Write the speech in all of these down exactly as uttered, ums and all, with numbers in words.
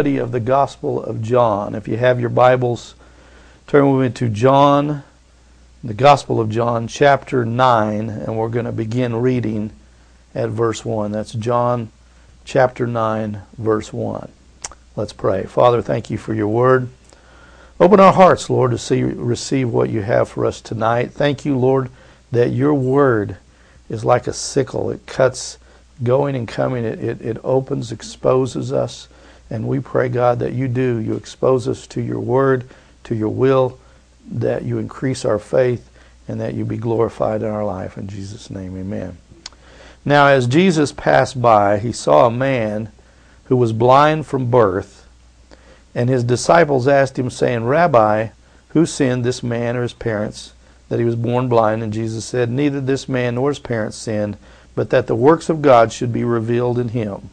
Study of the Gospel of John. If you have your Bibles, turn with me to John, the Gospel of John, chapter nine, and we're going to begin reading at verse one. That's John chapter nine, verse one. Let's pray. Father, thank you for your word. Open our hearts, Lord, to see receive what you have for us tonight. Thank you, Lord, that your word is like a sickle. It cuts going and coming. It, it, it opens, exposes us. And we pray, God, that you do. You expose us to your word, to your will, that you increase our faith, and that you be glorified in our life. In Jesus' name, amen. Now, as Jesus passed by, he saw a man who was blind from birth. And his disciples asked him, saying, Rabbi, who sinned, this man or his parents, that he was born blind? And Jesus said, neither this man nor his parents sinned, but that the works of God should be revealed in him.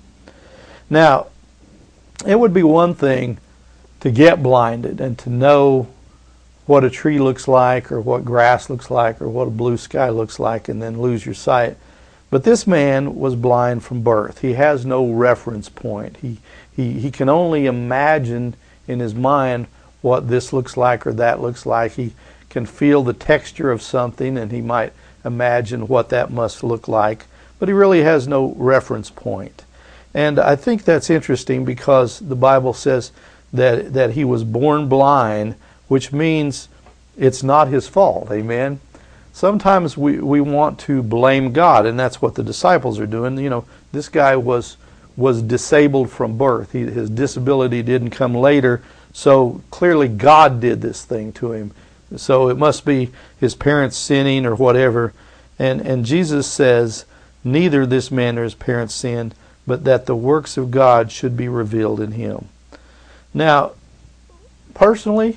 Now, it would be one thing to get blinded and to know what a tree looks like or what grass looks like or what a blue sky looks like and then lose your sight. But this man was blind from birth. He has no reference point. He, he, he can only imagine in his mind what this looks like or that looks like. He can feel the texture of something and he might imagine what that must look like. But he really has no reference point. And I think that's interesting because the Bible says that, that he was born blind, which means it's not his fault. Amen? Sometimes we, we want to blame God, and that's what the disciples are doing. You know, this guy was was disabled from birth. He, his disability didn't come later, so clearly God did this thing to him. So it must be his parents sinning or whatever. And, and Jesus says, neither this man nor his parents sinned, but that the works of God should be revealed in him. Now, personally,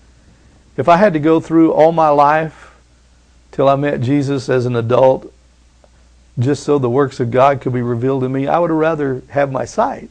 if I had to go through all my life till I met Jesus as an adult, just so the works of God could be revealed in me, I would rather have my sight.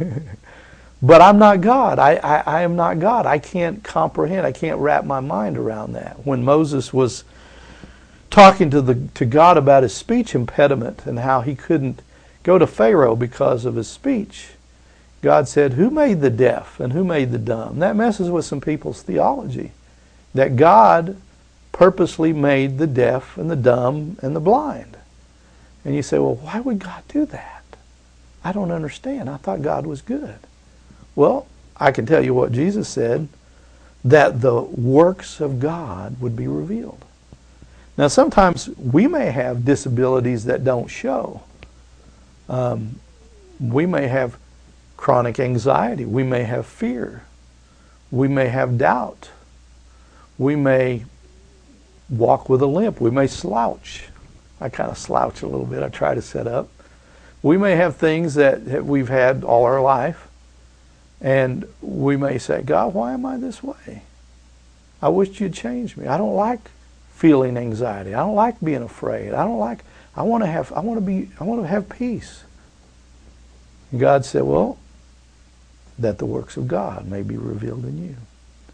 But I'm not God. I, I, I am not God. I can't comprehend. I can't wrap my mind around that. When Moses was talking to the to God about his speech impediment and how he couldn't go to Pharaoh because of his speech, God said, who made the deaf and who made the dumb? That messes with some people's theology, that God purposely made the deaf and the dumb and the blind. And you say, well, why would God do that? I don't understand. I thought God was good. Well, I can tell you what Jesus said, that the works of God would be revealed. Now, sometimes we may have disabilities that don't show. Um, we may have chronic anxiety. We may have fear. We may have doubt. We may walk with a limp. We may slouch. I kind of slouch a little bit. I try to sit up. We may have things that, that we've had all our life. And we may say, God, why am I this way? I wish you'd change me. I don't like feeling anxiety. I don't like being afraid. I don't like I want to have I want to be I want to have peace. And God said, well, that the works of God may be revealed in you.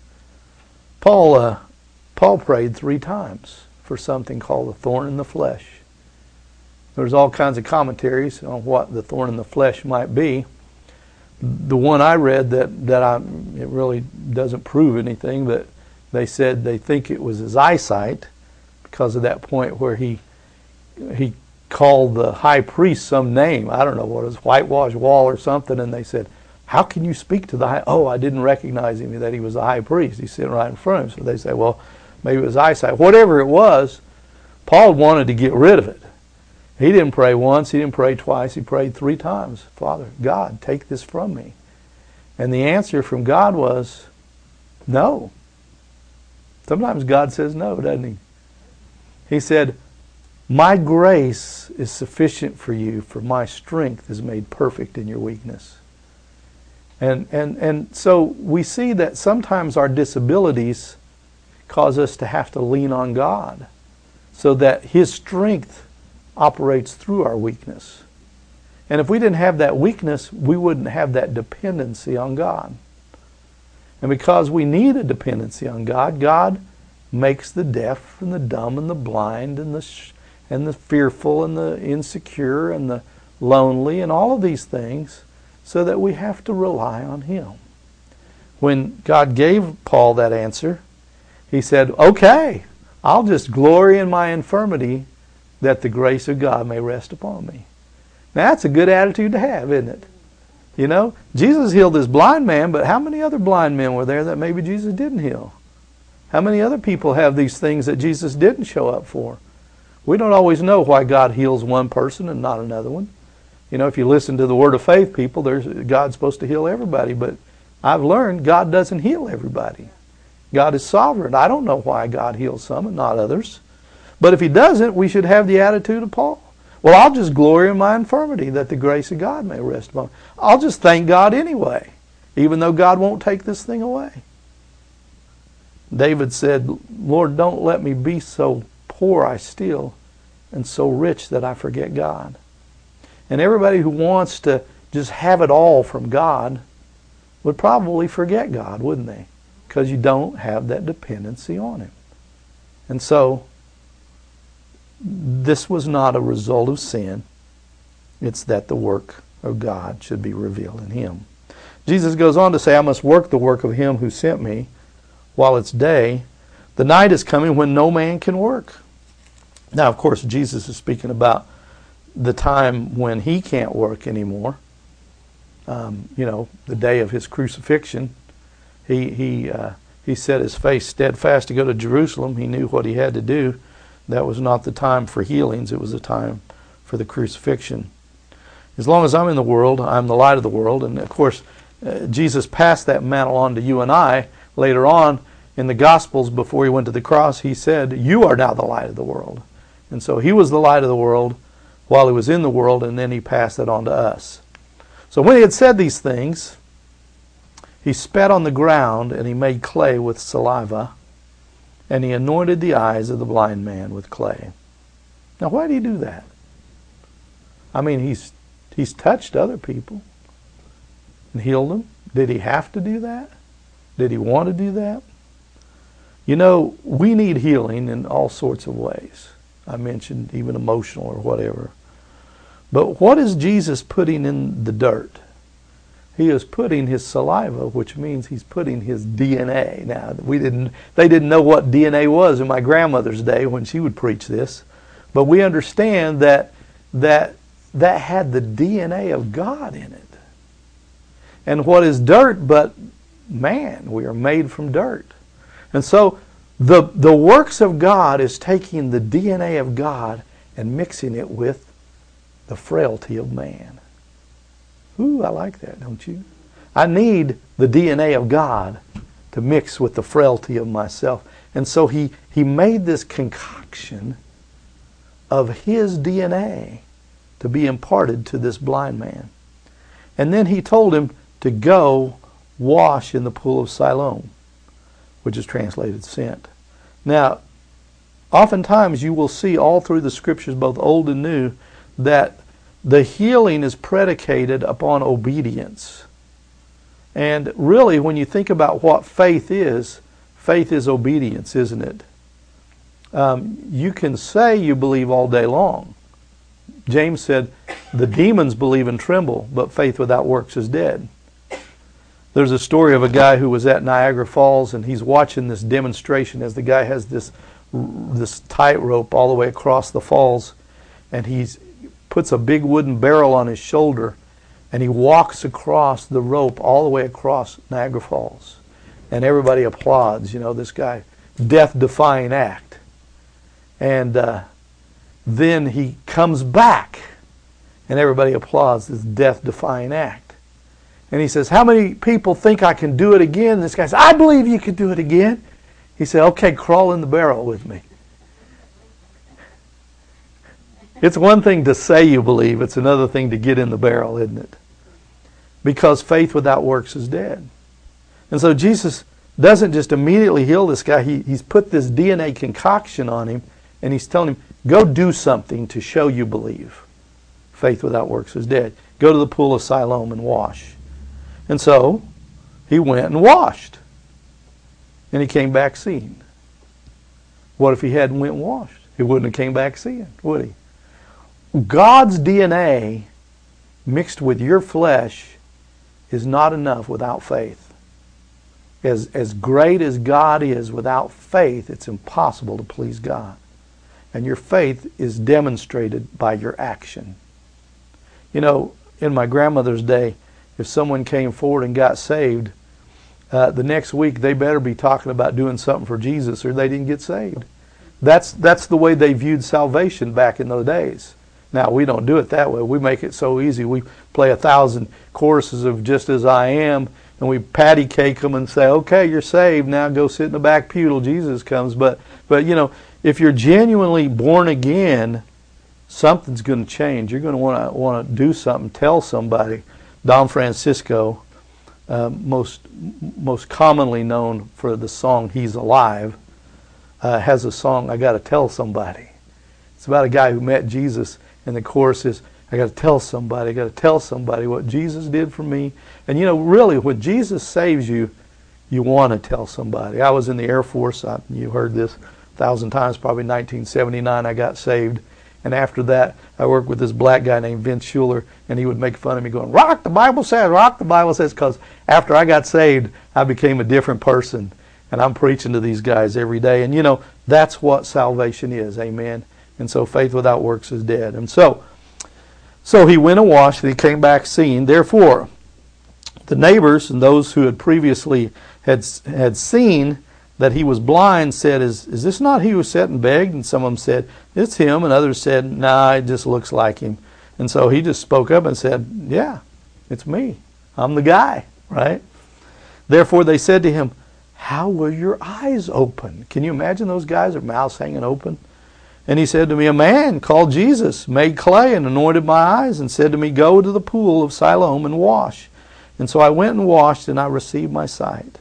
Paul uh, Paul prayed three times for something called a thorn in the flesh. There's all kinds of commentaries on what the thorn in the flesh might be. The one I read that that I it really doesn't prove anything, but they said they think it was his eyesight because of that point where he he called the high priest some name. I don't know what it was, whitewash wall or something, and they said, how can you speak to the high? Oh, I didn't recognize him, that he was the high priest. He's sitting right in front of him. So they say, well, maybe it was eyesight. Whatever it was, Paul wanted to get rid of it. He didn't pray once, he didn't pray twice, he prayed three times. Father, God, take this from me. And the answer from God was, no. Sometimes God says no, doesn't he? He said, my grace is sufficient for you, for my strength is made perfect in your weakness. And, and, and so we see that sometimes our disabilities cause us to have to lean on God so that his strength operates through our weakness. And if we didn't have that weakness, we wouldn't have that dependency on God. And because we need a dependency on God, God makes the deaf and the dumb and the blind and the sh- and the fearful and the insecure and the lonely and all of these things so that we have to rely on Him. When God gave Paul that answer, he said, okay, I'll just glory in my infirmity that the grace of God may rest upon me. Now that's a good attitude to have, isn't it? You know, Jesus healed this blind man, but how many other blind men were there that maybe Jesus didn't heal? How many other people have these things that Jesus didn't show up for? We don't always know why God heals one person and not another one. You know, if you listen to the Word of Faith people, there's God's supposed to heal everybody, but I've learned God doesn't heal everybody. God is sovereign. I don't know why God heals some and not others. But if He doesn't, we should have the attitude of Paul. Well, I'll just glory in my infirmity that the grace of God may rest upon me. I'll just thank God anyway, even though God won't take this thing away. David said, Lord, don't let me be so poor I steal and so rich that I forget God. And everybody who wants to just have it all from God would probably forget God, wouldn't they? Because you don't have that dependency on Him. And so, this was not a result of sin. It's that the work of God should be revealed in Him. Jesus goes on to say, I must work the work of Him who sent me while it's day. The night is coming when no man can work. Now, of course, Jesus is speaking about the time when He can't work anymore. Um, you know, the day of His crucifixion. He he uh, he set His face steadfast to go to Jerusalem. He knew what He had to do. That was not the time for healings. It was the time for the crucifixion. As long as I'm in the world, I'm the light of the world. And of course, uh, Jesus passed that mantle on to you and I. Later on in the Gospels, before He went to the cross, He said, you are now the light of the world. And so He was the light of the world while He was in the world, and then He passed it on to us. So when He had said these things, He spat on the ground, and He made clay with saliva, and He anointed the eyes of the blind man with clay. Now, why did He do that? I mean, He's He's touched other people and healed them. Did He have to do that? Did He want to do that? You know, we need healing in all sorts of ways. I mentioned even emotional or whatever. But what is Jesus putting in the dirt? He is putting His saliva, which means He's putting His D N A. Now, we didn't, they didn't know what D N A was in my grandmother's day when she would preach this. But we understand that that, that had the D N A of God in it. And what is dirt but man? We are made from dirt. And so the, the works of God is taking the D N A of God and mixing it with the frailty of man. Ooh, I like that, don't you? I need the D N A of God to mix with the frailty of myself. And so he, he made this concoction of His D N A to be imparted to this blind man. And then He told him to go wash in the pool of Siloam, which is translated sent. Now, oftentimes you will see all through the Scriptures, both Old and New, that the healing is predicated upon obedience. And really, when you think about what faith is, faith is obedience, isn't it? Um, you can say you believe all day long. James said, the demons believe and tremble, but faith without works is dead. There's a story of a guy who was at Niagara Falls, and he's watching this demonstration as the guy has this this tightrope all the way across the falls, and he's puts a big wooden barrel on his shoulder, and he walks across the rope all the way across Niagara Falls. And everybody applauds, you know, this guy, death-defying act. And uh, then he comes back, and everybody applauds this death-defying act. And he says, how many people think I can do it again? And this guy says, I believe you can do it again. He said, okay, crawl in the barrel with me. It's one thing to say you believe. It's another thing to get in the barrel, isn't it? Because faith without works is dead. And so Jesus doesn't just immediately heal this guy. He, he's put this D N A concoction on him, and He's telling him, go do something to show you believe. Faith without works is dead. Go to the pool of Siloam and wash. And so he went and washed. And he came back seeing. What if he hadn't went and washed? He wouldn't have came back seeing, would he? God's D N A mixed with your flesh is not enough without faith. As, as great as God is, without faith, it's impossible to please God. And your faith is demonstrated by your action. You know, in my grandmother's day, if someone came forward and got saved, uh, the next week they better be talking about doing something for Jesus or they didn't get saved. That's, that's the way they viewed salvation back in those days. Now, we don't do it that way. We make it so easy. We play a thousand choruses of Just As I Am, and we patty cake them and say, okay, you're saved. Now go sit in the back pew till Jesus comes. But, but you know, if you're genuinely born again, something's going to change. You're going to want to want to do something, tell somebody. Don Francisco, uh, most most commonly known for the song He's Alive, uh, has a song, I Got to Tell Somebody. It's about a guy who met Jesus, and the chorus is, I got to tell somebody, I got to tell somebody what Jesus did for me. And you know, really, when Jesus saves you, you want to tell somebody. I was in the Air Force. I, you heard this a thousand times, probably nineteen seventy-nine I got saved. And after that, I worked with this black guy named Vince Schuler, and he would make fun of me going, rock the Bible says, rock the Bible says, because after I got saved, I became a different person. And I'm preaching to these guys every day. And you know, that's what salvation is, amen. And so faith without works is dead. And so, so he went and washed, and he came back seeing. Therefore, the neighbors and those who had previously had had seen that he was blind said, is, is this not he who sat and begged? And some of them said, it's him. And others said, nah, it just looks like him. And so he just spoke up and said, yeah, it's me. I'm the guy, right? Therefore they said to him, how were your eyes open? Can you imagine those guys, their mouths hanging open? And he said to me, a man called Jesus made clay and anointed my eyes and said to me, go to the pool of Siloam and wash. And so I went and washed, and I received my sight.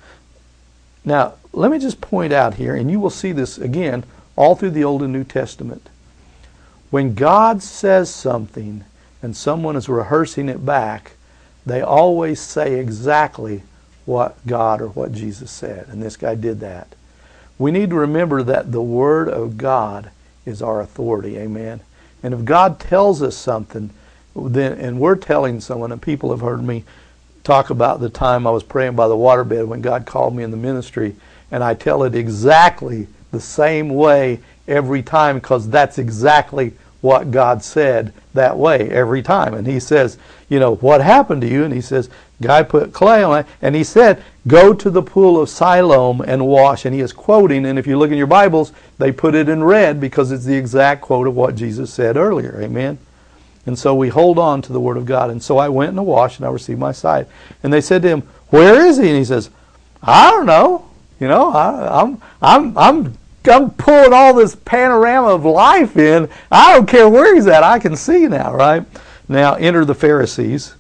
Now, let me just point out here, and you will see this again all through the Old and New Testament. When God says something and someone is rehearsing it back, they always say exactly what God or what Jesus said. And this guy did that. We need to remember that the Word of God is our authority, amen. And if God tells us something, then, and we're telling someone, and people have heard me talk about the time I was praying by the waterbed when God called me in the ministry, and I tell it exactly the same way every time, because that's exactly what God said that way every time. And he says, you know, what happened to you? And he says, guy put clay on it, and he said, go to the pool of Siloam and wash. And he is quoting, and if you look in your Bibles, they put it in red because it's the exact quote of what Jesus said earlier. Amen. And so we hold on to the Word of God. And so I went and I washed, and I received my sight. And they said to him, where is he? And he says, I don't know. You know, I, I'm, I'm, I'm, I'm pulling all this panorama of life in. I don't care where he's at. I can see now, right? Now enter the Pharisees.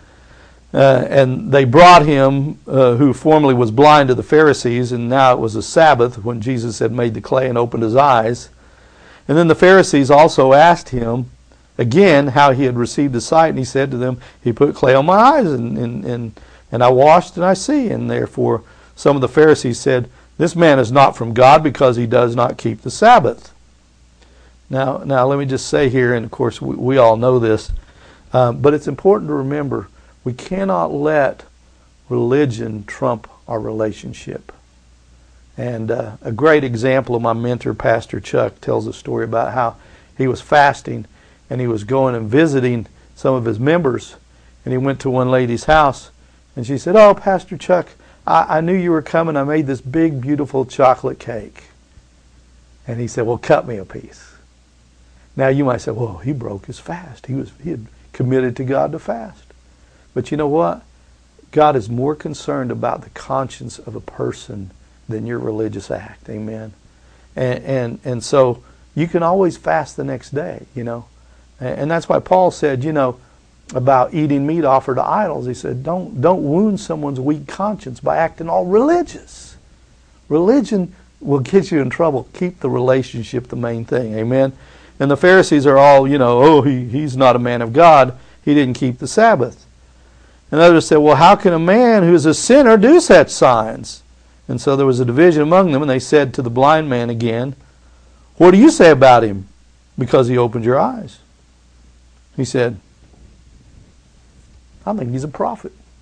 Uh, and they brought him, uh, who formerly was blind, to the Pharisees, and now it was a Sabbath when Jesus had made the clay and opened his eyes. And then the Pharisees also asked him again how he had received his sight, and he said to them, he put clay on my eyes, and, and, and, and I washed and I see. And therefore some of the Pharisees said, this man is not from God because he does not keep the Sabbath. Now, now let me just say here, and of course we, we all know this, um, but it's important to remember, we cannot let religion trump our relationship. And uh, a great example of my mentor, Pastor Chuck, tells a story about how he was fasting and he was going and visiting some of his members, and he went to one lady's house, and she said, oh, Pastor Chuck, I, I knew you were coming. I made this big, beautiful chocolate cake. And he said, well, cut me a piece. Now you might say, well, he broke his fast. He was he had committed to God to fast. But you know what? God is more concerned about the conscience of a person than your religious act. Amen. And and, and so you can always fast the next day, you know. And, and that's why Paul said, you know, about eating meat offered to idols. He said, don't don't wound someone's weak conscience by acting all religious. Religion will get you in trouble. Keep the relationship the main thing. Amen. And the Pharisees are all, you know, oh, he, he's not a man of God. He didn't keep the Sabbath. And others said, well, how can a man who is a sinner do such signs? And so there was a division among them, and they said to the blind man again, what do you say about him? Because he opened your eyes. He said, I think he's a prophet.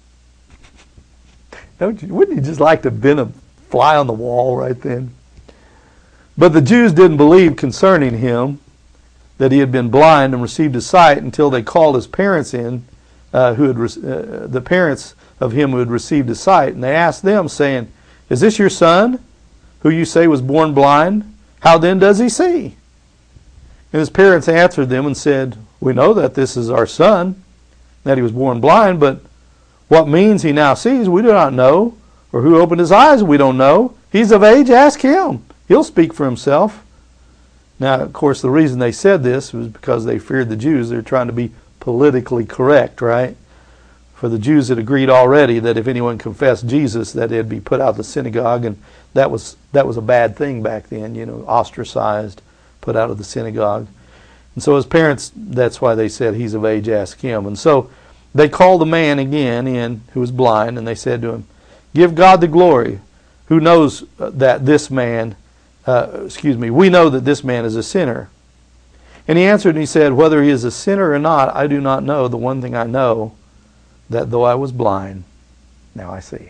Don't you? Wouldn't you just like to have been a fly on the wall right then? But the Jews didn't believe concerning him that he had been blind and received his sight until they called his parents in, uh, who had re- uh, the parents of him who had received his sight, and they asked them, saying, "Is this your son, who you say was born blind? How then does he see?" And his parents answered them and said, "We know that this is our son, that he was born blind, but what means he now sees we do not know, or who opened his eyes we don't know. He's of age, ask him. He'll speak for himself." Now, of course, the reason they said this was because they feared the Jews. They were trying to be politically correct, right? For the Jews had agreed already that if anyone confessed Jesus, that they'd be put out of the synagogue, and that was that was a bad thing back then, you know, ostracized, put out of the synagogue. And so his parents, that's why they said, "He's of age, ask him." And so they called the man again in who was blind, and they said to him, "Give God the glory, who knows that this man, uh, excuse me, we know that this man is a sinner." And he answered and he said, "Whether he is a sinner or not, I do not know. The one thing I know, that though I was blind, now I see."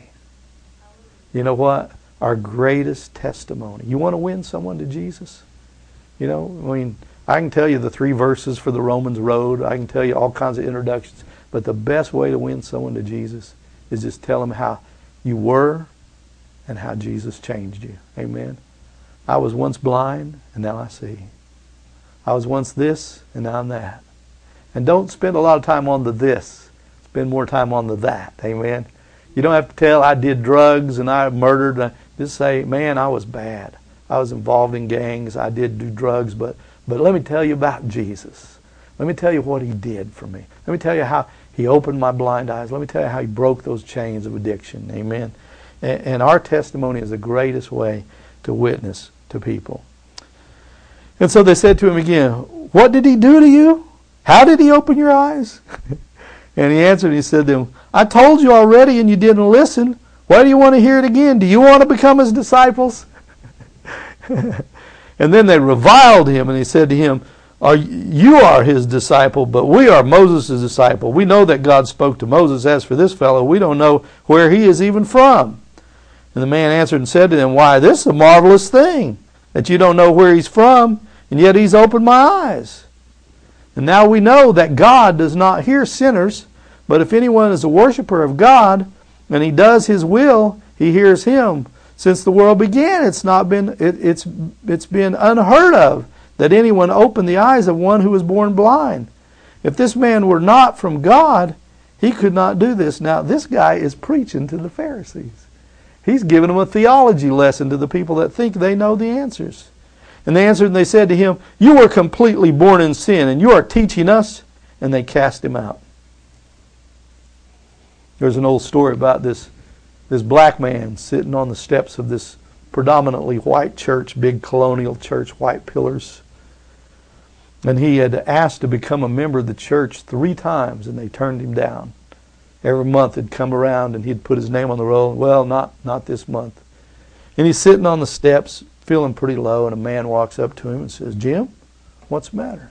You know what? Our greatest testimony. You want to win someone to Jesus? You know, I mean, I can tell you the three verses for the Romans Road. I can tell you all kinds of introductions. But the best way to win someone to Jesus is just tell them how you were and how Jesus changed you. Amen. I was once blind, and now I see. I was once this, and now I'm that. And don't spend a lot of time on the this. Spend more time on the that. Amen. You don't have to tell, "I did drugs and I murdered." Just say, "Man, I was bad. I was involved in gangs. I did do drugs, but but let me tell you about Jesus. Let me tell you what he did for me. Let me tell you how he opened my blind eyes. Let me tell you how he broke those chains of addiction." Amen. And, and our testimony is the greatest way to witness to people. And so they said to him again, "What did he do to you? How did he open your eyes?" And he answered and he said to them, "I told you already and you didn't listen. Why do you want to hear it again? Do you want to become his disciples?" And then they reviled him, and they said to him, "Are you are his disciple, but we are Moses' disciple. We know that God spoke to Moses. As for this fellow, we don't know where he is even from." And the man answered and said to them, "Why, this is a marvelous thing, that you don't know where he's from, and yet he's opened my eyes. And now we know that God does not hear sinners, but if anyone is a worshiper of God, and he does his will, he hears him. Since the world began, it's not been it, it's it's been unheard of that anyone opened the eyes of one who was born blind. If this man were not from God, he could not do this." Now, this guy is preaching to the Pharisees. He's giving them a theology lesson to the people that think they know the answers. And they answered and they said to him, "You were completely born in sin, and you are teaching us." And they cast him out. There's an old story about this This black man sitting on the steps of this predominantly white church, big colonial church, white pillars. And he had asked to become a member of the church three times, and they turned him down. Every month he'd come around and he'd put his name on the roll. Well, not, not this month. And he's sitting on the steps, feeling pretty low, and a man walks up to him and says, "Jim, what's the matter?"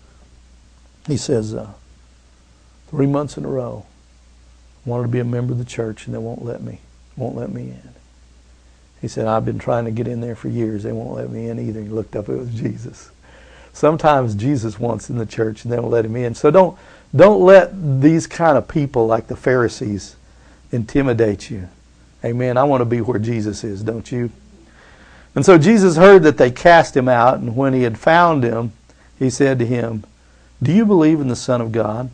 He says, uh, three months in a row, wanted to be a member of the church, and they won't let me. Won't let me in. He said, "I've been trying to get in there for years. They won't let me in either." He looked up, it was Jesus. Sometimes Jesus wants in the church, and they won't let him in. So don't don't let these kind of people like the Pharisees intimidate you. Amen. I want to be where Jesus is, don't you? And so Jesus heard that they cast him out, and when he had found him, he said to him, "Do you believe in the Son of God?"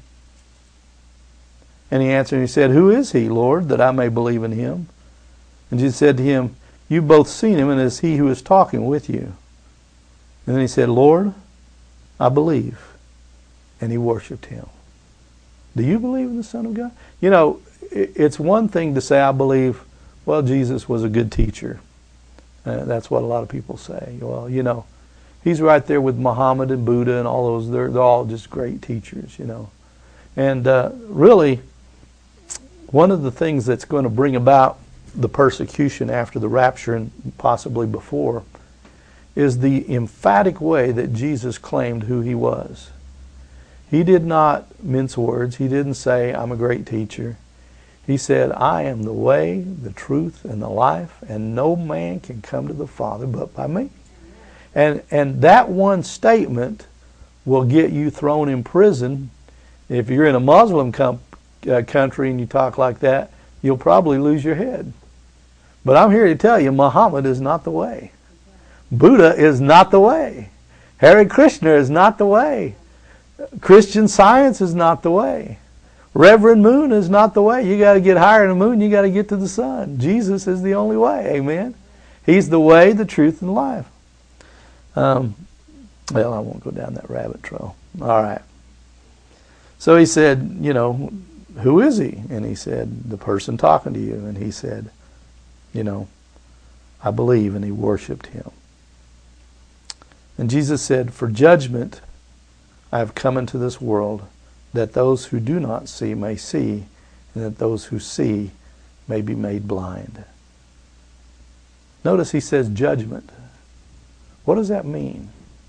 And he answered and he said, "Who is he, Lord, that I may believe in him?" And Jesus said to him, "You've both seen him, and it is he who is talking with you." And then he said, "Lord, I believe." And he worshipped him. Do you believe in the Son of God? You know, it's one thing to say, "I believe," well, Jesus was a good teacher. Uh, that's what a lot of people say. Well, you know, he's right there with Muhammad and Buddha and all those. They're, they're all just great teachers, you know. And uh, really, one of the things that's going to bring about the persecution after the rapture and possibly before is the emphatic way that Jesus claimed who he was. He did not mince words. He didn't say, "I'm a great teacher." He said, I am the way, the truth, and the life, and no man can come to the Father but by me. And and that one statement will get you thrown in prison. If you're in a Muslim com- uh, country and you talk like that, you'll probably lose your head. But I'm here to tell you, Muhammad is not the way. Buddha is not the way. Hare Krishna is not the way. Christian Science is not the way. Reverend Moon is not the way. You got to get higher than the moon. You got to get to the sun. Jesus is the only way. Amen. He's the way, the truth, and life. Um, well, I won't go down that rabbit trail. All right. So he said, you know, who is he? And he said, the person talking to you. And he said, you know, I believe. And he worshipped him. And Jesus said, for judgment I have come into this world, that those who do not see may see, and that those who see may be made blind. Notice he says judgment. What does that mean?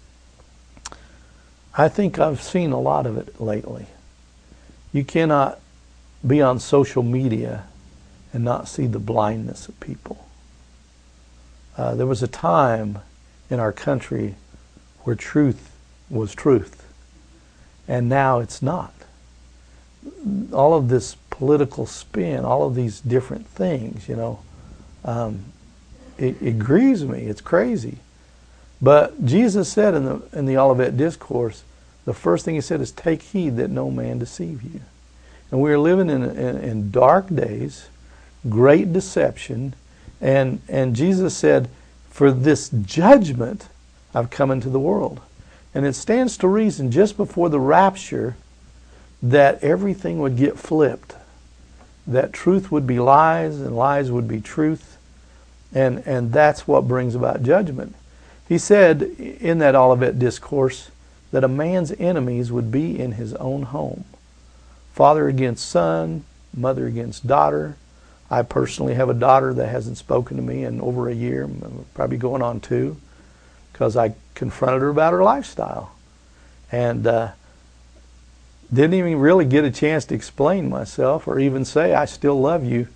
I think I've seen a lot of it lately. You cannot be on social media and not see the blindness of people. Uh, there was a time in our country where truth was truth, and now it's not. All of this political spin, all of these different things, you know, um, it, it grieves me. It's crazy. But Jesus said in the in the Olivet Discourse, the first thing he said is, take heed that no man deceive you. And we're living in, in, in dark days, great deception, and and Jesus said, for this judgment I've come into the world. And it stands to reason just before the rapture that everything would get flipped, that truth would be lies and lies would be truth, and and that's what brings about judgment. He said in that Olivet Discourse that a man's enemies would be in his own home. Father against son, mother against daughter. I personally have a daughter that hasn't spoken to me in over a year, probably going on two, because I confronted her about her lifestyle. And uh, didn't even really get a chance to explain myself or even say, I still love you.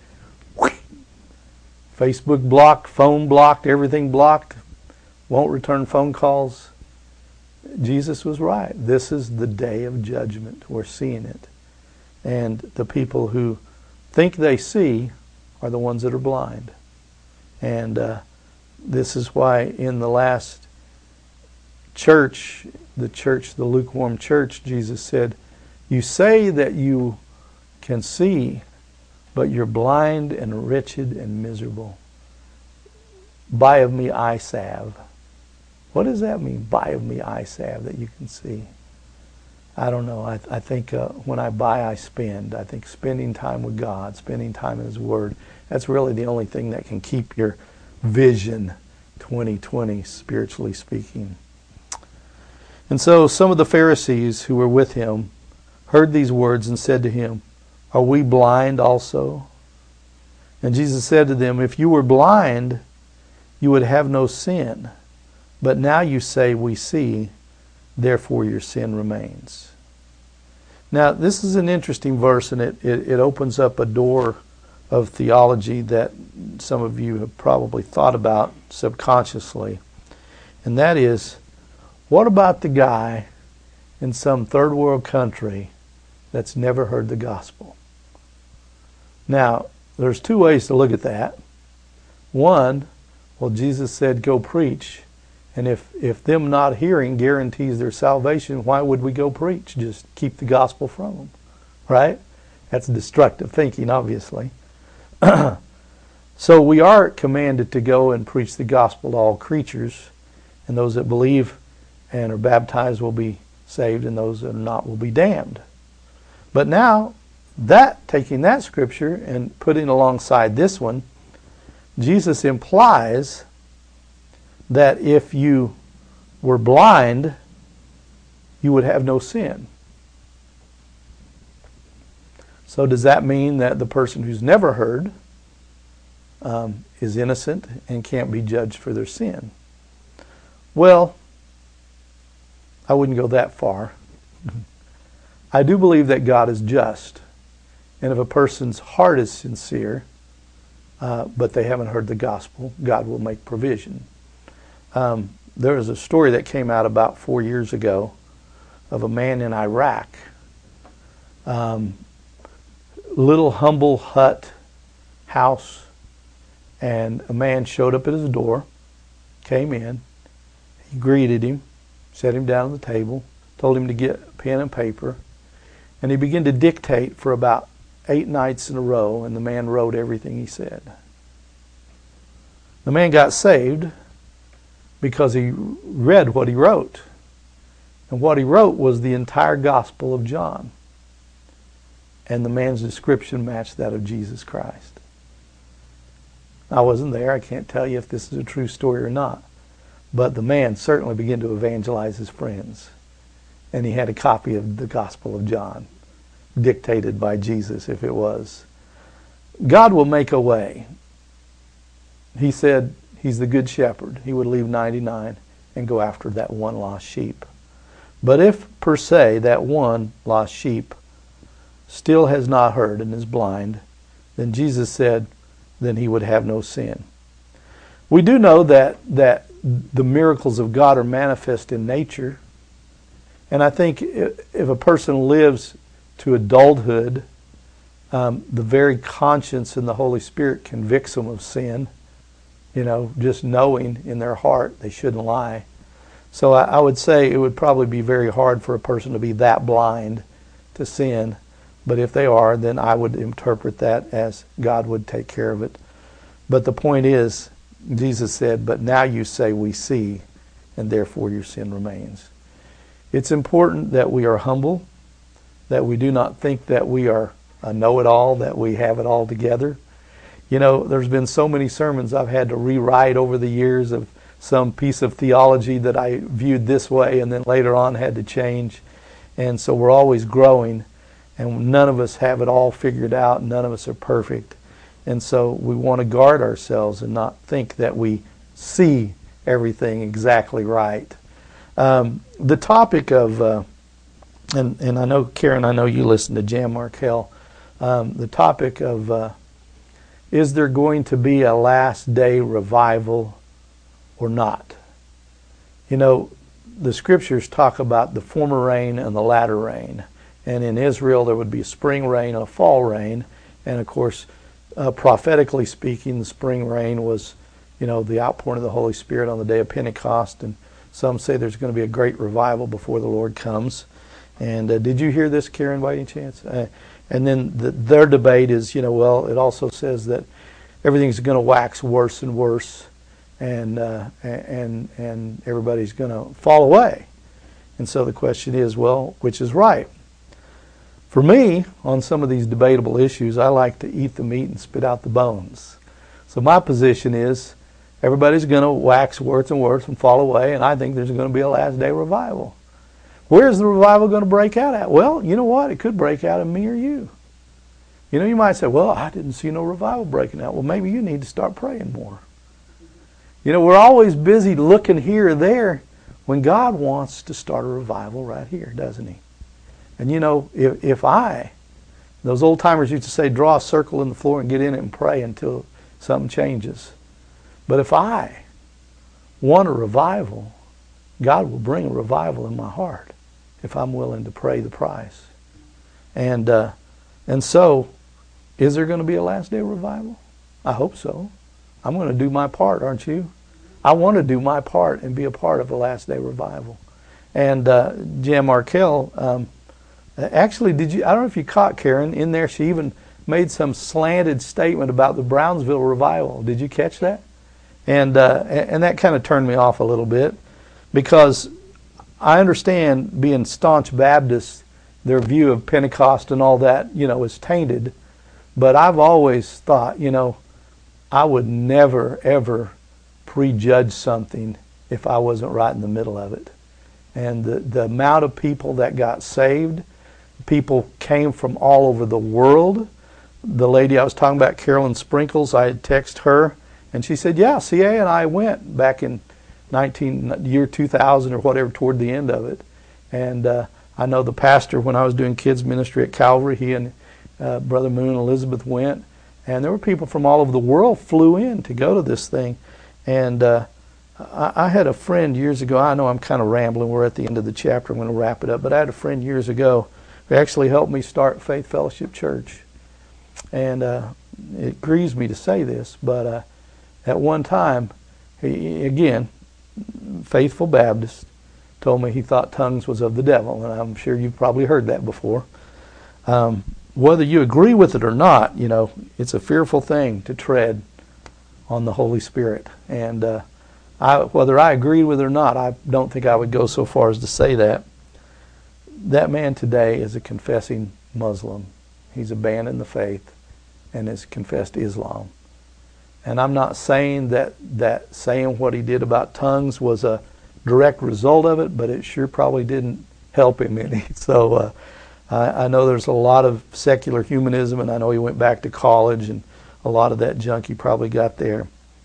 Facebook blocked, phone blocked, everything blocked. Won't return phone calls. Jesus was right. This is the day of judgment. We're seeing it. And the people who think they see are the ones that are blind. And uh, this is why in the last church, the church, the lukewarm church, Jesus said, you say that you can see, but you're blind and wretched and miserable. Buy of me eye salve. What does that mean? Buy of me eye salve that you can see. I don't know. I, I think uh, when I buy, I spend. I think spending time with God, spending time in His Word, that's really the only thing that can keep your vision twenty twenty, spiritually speaking. And so some of the Pharisees who were with him heard these words and said to him, are we blind also? And Jesus said to them, if you were blind, you would have no sin. But now you say, we see, therefore your sin remains. Now, this is an interesting verse, and it, it, it opens up a door of theology that some of you have probably thought about subconsciously. And that is, what about the guy in some third world country that's never heard the gospel? Now, there's two ways to look at that. One, well, Jesus said, go preach. And if, if them not hearing guarantees their salvation, why would we go preach? Just keep the gospel from them, right? That's destructive thinking, obviously. So we are commanded to go and preach the gospel to all creatures, and those that believe and are baptized will be saved, and those that are not will be damned. But now, that taking that scripture and putting alongside this one, Jesus implies that if you were blind, you would have no sin. So does that mean that the person who's never heard um, is innocent and can't be judged for their sin? Well, I wouldn't go that far. I do believe that God is just, And if a person's heart is sincere, uh, but they haven't heard the gospel, God will make provision. Um, there was a story that came out about four years ago of a man in Iraq. Um, little humble hut house, and a man showed up at his door, came in, he greeted him, set him down at the table, told him to get pen and paper, and he began to dictate for about eight nights in a row, and the man wrote everything he said. The man got saved because he read what he wrote. And what he wrote was the entire Gospel of John. And the man's description matched that of Jesus Christ. I wasn't there. I can't tell you if this is a true story or not. But the man certainly began to evangelize his friends. And he had a copy of the Gospel of John, dictated by Jesus, if it was. God will make a way. He said he's the good shepherd. He would leave ninety-nine and go after that one lost sheep. But if, per se, that one lost sheep still has not heard and is blind, then Jesus said, then he would have no sin. We do know that, that the miracles of God are manifest in nature. And I think if, if a person lives to adulthood, um, the very conscience and the Holy Spirit convicts them of sin. You know, just knowing in their heart they shouldn't lie. So I, I would say it would probably be very hard for a person to be that blind to sin. But if they are, then I would interpret that as God would take care of it. But the point is, Jesus said, but now you say we see, and therefore your sin remains. It's important that we are humble, that we do not think that we are a know-it-all, that we have it all together. You know, there's been so many sermons I've had to rewrite over the years of some piece of theology that I viewed this way and then later on had to change. And so we're always growing, and none of us have it all figured out. None of us are perfect. And so we want to guard ourselves and not think that we see everything exactly right. Um, the topic of, uh, and, and I know, Karen, I know you listen to Jan Markell, um, the topic of, uh, is there going to be a last day revival or not? You know, the scriptures talk about the former rain and the latter rain. And in Israel there would be a spring rain and a fall rain. And of course, uh, prophetically speaking, the spring rain was, you know, the outpouring of the Holy Spirit on the day of Pentecost. And some say there's going to be a great revival before the Lord comes. And uh, did you hear this, Karen, by any chance? Uh, and then the, their debate is, you know, well, it also says that everything's going to wax worse and worse, and uh, and and everybody's going to fall away. And so the question is, well, which is right? For me, on some of these debatable issues, I like to eat the meat and spit out the bones. So my position is, everybody's going to wax worse and worse and fall away, and I think there's going to be a last day revival. Where's the revival going to break out at? Well, you know what? It could break out in me or you. You know, you might say, well, I didn't see no revival breaking out. Well, maybe you need to start praying more. You know, we're always busy looking here or there when God wants to start a revival right here, doesn't he? And you know, if, if I, those old timers used to say, draw a circle in the floor and get in it and pray until something changes. But if I want a revival, God will bring a revival in my heart if I'm willing to pay the price. And uh, and so, is there going to be a last day revival? I hope so. I'm going to do my part, aren't you? I want to do my part and be a part of a last day revival. And uh, Jan Markell, um, actually, did you? I don't know if you caught Karen in there. She even made some slanted statement about the Brownsville revival. Did you catch that? And uh, and that kind of turned me off a little bit, because I understand, being staunch Baptists, their view of Pentecost and all that, you know, is tainted. But I've always thought, you know, I would never, ever prejudge something if I wasn't right in the middle of it. And the, the amount of people that got saved, people came from all over the world. The lady I was talking about, Carolyn Sprinkles, I had texted her, and she said, yeah, C A and I went back in nineteen year two thousand or whatever, toward the end of it. And uh, I know the pastor, when I was doing kids ministry at Calvary, he and Uh, Brother Moon and Elizabeth went, and there were people from all over the world flew in to go to this thing. And uh, I, I had a friend years ago. I know I'm kind of rambling. We're at the end of the chapter. I'm going to wrap it up. But I had a friend years ago who actually helped me start Faith Fellowship Church. And uh, it grieves me to say this, but uh, at one time, he, again, faithful Baptist, told me he thought tongues was of the devil. And I'm sure you've probably heard that before. Um, whether you agree with it or not, you know, it's a fearful thing to tread on the Holy Spirit. And uh, I, whether I agreed with it or not, I don't think I would go so far as to say that. That man today is a confessing Muslim. He's abandoned the faith and has confessed Islam. And I'm not saying that, that saying what he did about tongues was a direct result of it, but it sure probably didn't help him any. So uh, I, I know there's a lot of secular humanism, and I know he went back to college, and a lot of that junk he probably got there.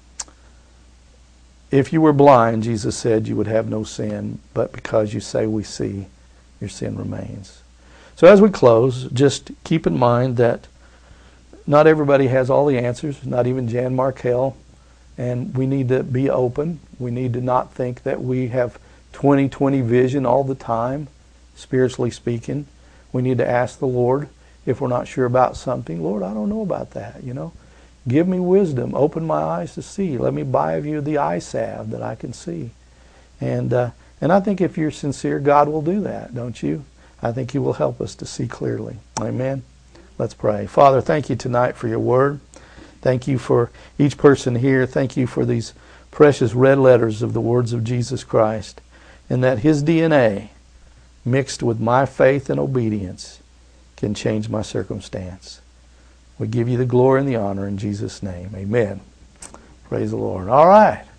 If you were blind, Jesus said, you would have no sin, but because you say we see, your sin remains. So as we close, just keep in mind that not everybody has all the answers, not even Jan Markell, and we need to be open. We need to not think that we have twenty twenty vision all the time, spiritually speaking. We need to ask the Lord if we're not sure about something. Lord, I don't know about that, you know. Give me wisdom. Open my eyes to see. Let me buy of you the eye salve that I can see. And uh, and I think if you're sincere, God will do that, don't you? I think He will help us to see clearly. Amen. Let's pray. Father, thank you tonight for your word. Thank you for each person here. Thank you for these precious red letters of the words of Jesus Christ, and that His D N A mixed with my faith and obedience can change my circumstance. We give you the glory and the honor in Jesus' name. Amen. Praise the Lord. All right.